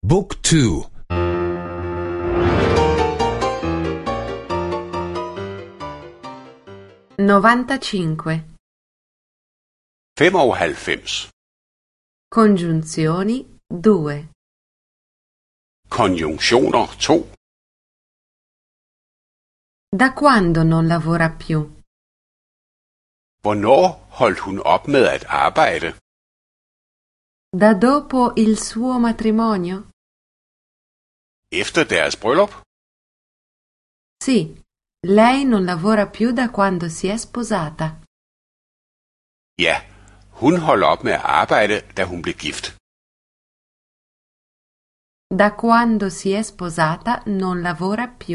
Book 2. 95. 95. Congiunzioni 2. Konjunktioner 2. Da quando non lavora più? Hvornår holdt hun op med at arbejde? Da dopo il suo matrimonio? Efter deres bryllup? Sì, lei non lavora più da quando si è sposata. Ja, hun holdt op med at arbejde, da hun blev gift. Da quando si è sposata non lavora più.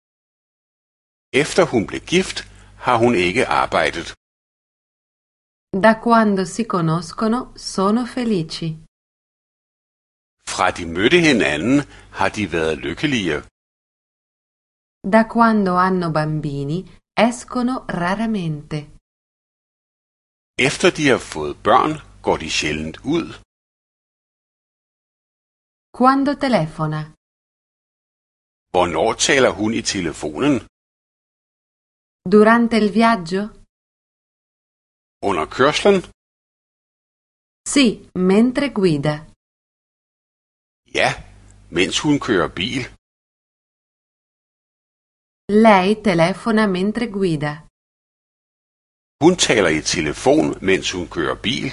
Efter hun blev gift, har hun ikke arbejdet. Da quando si conoscono sono felici. Fra de mødte hinanden, har de været lykkelige. Da quando hanno bambini escono raramente. Efter de har fået børn, går de sjældent ud. Quando telefona? Hvornår taler hun i telefonen? Durante il viaggio? Under kørslen? Sì, mentre guida. Ja, mens hun kører bil. Lei telefona mentre guida. Hun taler i telefon, mens hun kører bil.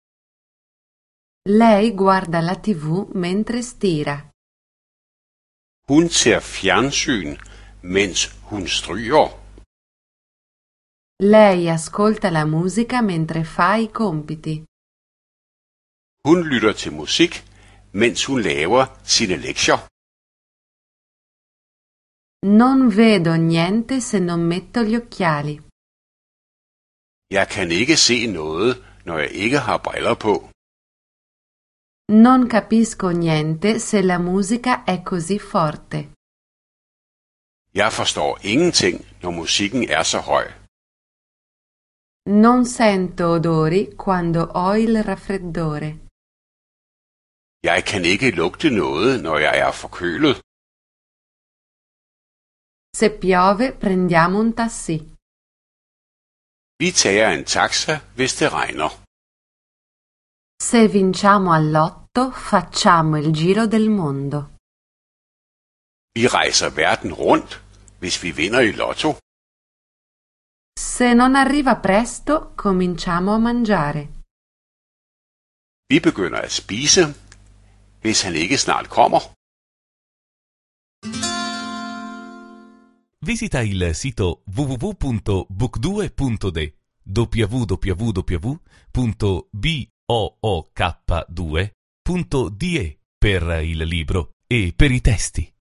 Lei guarda la TV mentre stira. Hun ser fjernsyn, mens hun stryger. Lei ascolta la musica mentre fa i compiti. Hun lytter til musik, mens hun laver sine lektier. Non vedo niente se non metto gli occhiali. Jeg kan ikke se noget, når jeg ikke har briller på. Non capisco niente se la musica è così forte. Jeg forstår ingenting, når musikken er så høj. Non sento odori quando ho il raffreddore. Jeg kan ikke lugte noget, når jeg er forkølet. Se piove prendiamo un taxi. Vi tager en taxa, hvis det regner. Se vinciamo all'otto facciamo il giro del mondo. Vi rejser verden rundt, hvis vi vinder i lotto. Se non arriva presto cominciamo a mangiare. Vi begynder at spise, hvis han ikke snart kommer. Visita il sito www.book2.de www.book2.de per il libro e per i testi.